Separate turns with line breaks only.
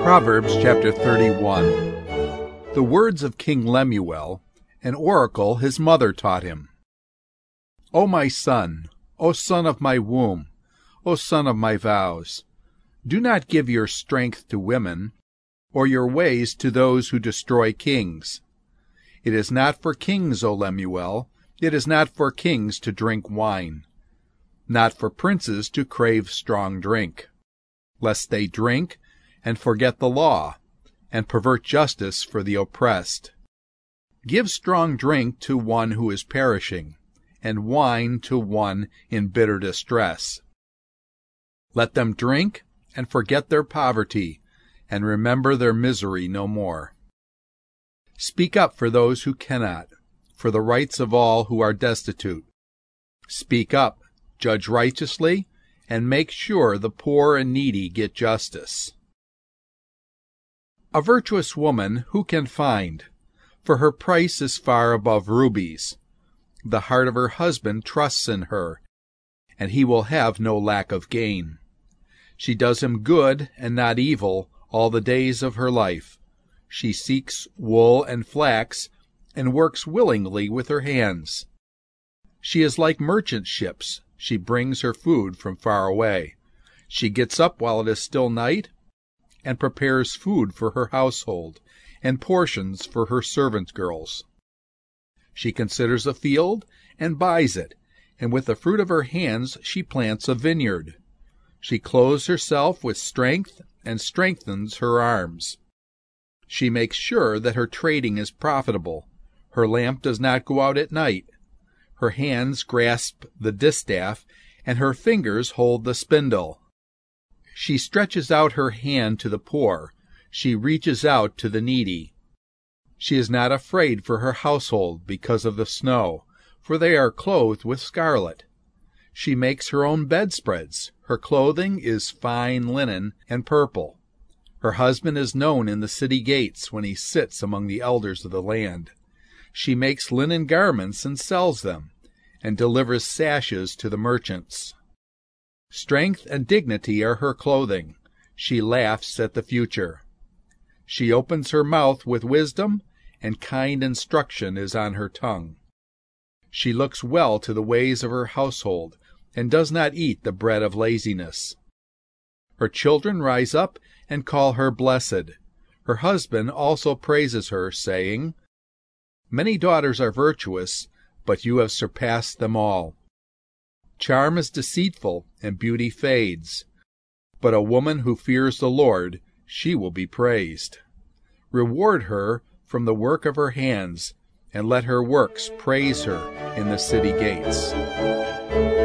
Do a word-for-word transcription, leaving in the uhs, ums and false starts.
Proverbs chapter thirty-one. The words of King Lemuel, an oracle his mother taught him. O my son, O son of my womb, O son of my vows, do not give your strength to women, or your ways to those who destroy kings. It is not for kings, O Lemuel, it is not for kings to drink wine, not for princes to crave strong drink, lest they drink and forget the law, and pervert justice for the oppressed. Give strong drink to one who is perishing, and wine to one in bitter distress. Let them drink and forget their poverty, and remember their misery no more. Speak up for those who cannot, for the rights of all who are destitute. Speak up, judge righteously, and make sure the poor and needy get justice. A virtuous woman who can find? For her price is far above rubies. The heart of her husband trusts in her, and he will have no lack of gain. She does him good and not evil all the days of her life. She seeks wool and flax, and works willingly with her hands. She is like merchant ships. She brings her food from far away. She gets up while it is still night, and prepares food for her household, and portions for her servant girls. She considers a field, and buys it, and with the fruit of her hands she plants a vineyard. She clothes herself with strength, and strengthens her arms. She makes sure that her trading is profitable. Her lamp does not go out at night. Her hands grasp the distaff, and her fingers hold the spindle. She stretches out her hand to the poor. She reaches out to the needy. She is not afraid for her household because of the snow, for they are clothed with scarlet. She makes her own bedspreads. Her clothing is fine linen and purple. Her husband is known in the city gates when he sits among the elders of the land. She makes linen garments and sells them, and delivers sashes to the merchants. Strength and dignity are her clothing. She laughs at the future. She opens her mouth with wisdom, and kind instruction is on her tongue. She looks well to the ways of her household, and does not eat the bread of laziness. Her children rise up and call her blessed. Her husband also praises her, saying, Many daughters are virtuous, but you have surpassed them all. Charm is deceitful, and beauty fades. But a woman who fears the Lord, she will be praised. Reward her from the work of her hands, and let her works praise her in the city gates.